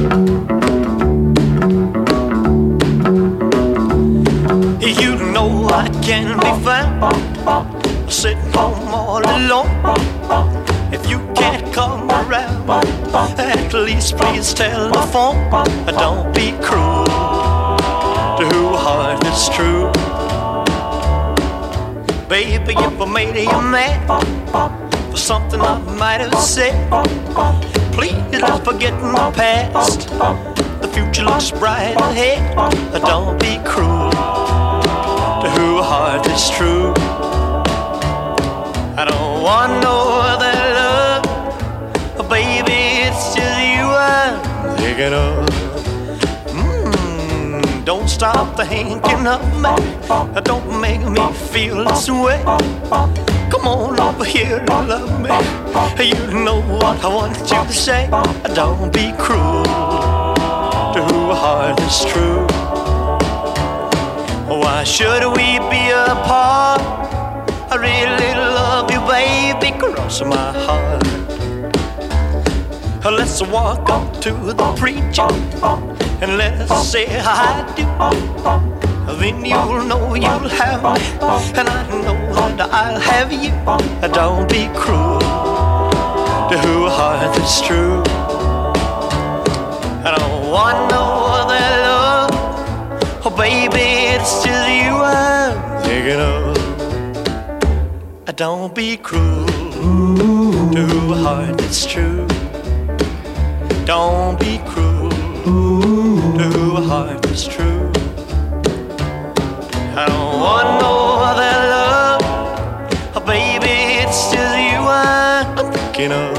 You know I can be found sitting home all alone. If you can't come around, at least please telephone. Don't be cruel to whose heart is true. Baby, if I made you mad for something I might have said, please don't forget my past. The future looks bright ahead. Don't be cruel to whose heart is true. I don't want no other love, baby, it's just you I'm thinking of. Don't stop thinking of me. Don't make me feel this way. Come on over here and love me. You know what I want you to say. Don't be cruel to whose heart is true. Why should we be apart? I really love you, baby, cross my heart. Let's walk up to the preacher and let's say I do. Then you'll know you'll have me, and I know that I'll have you. Don't be cruel to whose heart is true. I don't want no other love, oh baby, it's just you I'm thinking of. Don't be cruel to whose heart is true. Don't be cruel to whose heart is true. I don't want no other love, oh baby, it's just you I'm thinking of.